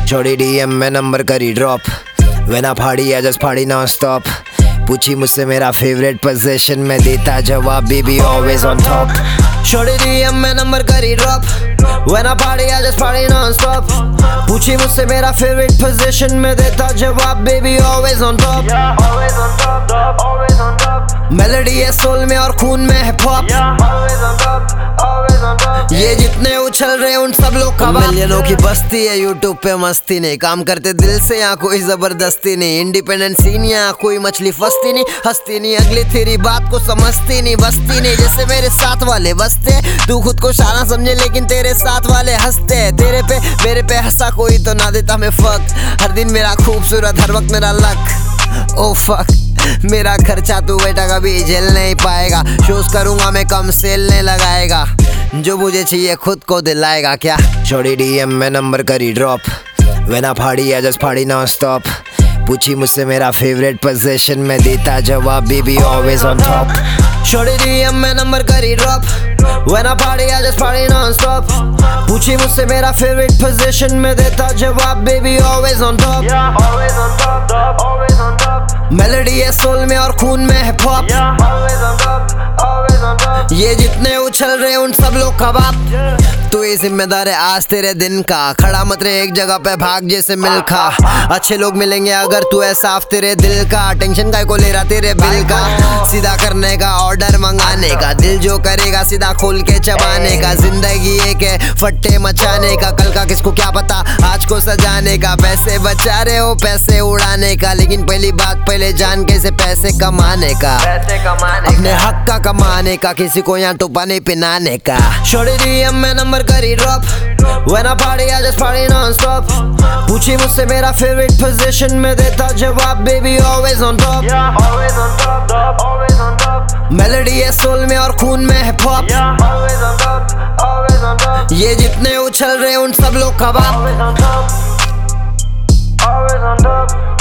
छोड़ी डीएम में नंबर करी drop. When I party I just party non-stop। पूछी मुझसे मेरा फेवरेट पोजीशन में देता जवाब बेबी always on top। छोड़ी डीएम में नंबर करी drop. When I party I just party non-stop। पूछी मुझसे मेरा फेवरेट पोजीशन में देता जवाब baby always on top। Melody है सोल में और खून में हिप हॉप। ये जितने उछल रहे उन सब लोग का मिलियनों की बस्ती है। यूट्यूब पे मस्ती नहीं, काम करते दिल से, यहाँ कोई जबरदस्ती नहीं। इंडिपेंडेंट सीन यहाँ कोई मछली फंसती नहीं, हंसती नहीं, अगली तेरी बात को समझती नहीं, बसती नहीं। जैसे मेरे साथ वाले बसते, तू खुद को शाना समझे लेकिन तेरे साथ वाले हंसते। तेरे पे मेरे पे हंसा कोई तो ना देता मैं फक। हर दिन मेरा खूबसूरत, हर वक्त मेरा लक। ओ फक, मेरा खर्चा तू बेटा कभी झेल नहीं पाएगा। शोज करूंगा मैं कम, सेल नहीं लगाएगा। जो मुझे चाहिए खुद को दिलाएगा क्या। छोड़ी डीएम में नंबर करी drop. When I party I just party non-stop। पूछी मुझसे मेरा फेवरेट पोजीशन में देता जवाब बेबी always on top। छोड़ी डीएम में नंबर करी drop. When I party I just party non-stop। पूछी मुझसे मेरा फेवरेट पोजीशन में देता जवाब baby always on top। Melody है सोल में और खून में हिप हॉप। ये जितने उछल रहे उन सब लोग का बाप। तू ही जिम्मेदार है आज तेरे दिन का, खड़ा मत रहे एक जगह पे, भाग जैसे मिल्खा। अच्छे लोग मिलेंगे अगर तू है साफ तेरे दिल का। टेंशन का को ले रहा तेरे बिल का, सीधा करने का, ऑर्डर मंगाने का। दिल जो करेगा सीधा खोल के चबाने का। जिंदगी एक है फट्टे मचाने का, कल का किसको क्या पता, आज को सजाने का। पैसे बचा रहे हो पैसे उड़ाने का, लेकिन पहली बात पहले जान कैसे पैसे कमाने का। अपने हक का कमाने का, किसी को यहाँ टोपा नहीं पिनाने का। छोड़ी डीएम में नंबर करी drop. When I party I just party non-stop। पूछी मुझसे मेरा फेवरेट पोजीशन में देता जवाब baby always on top। Melody है सोल में और खून में हिप हॉप। ये जितने उछल रहे उन सब लोग का बाप।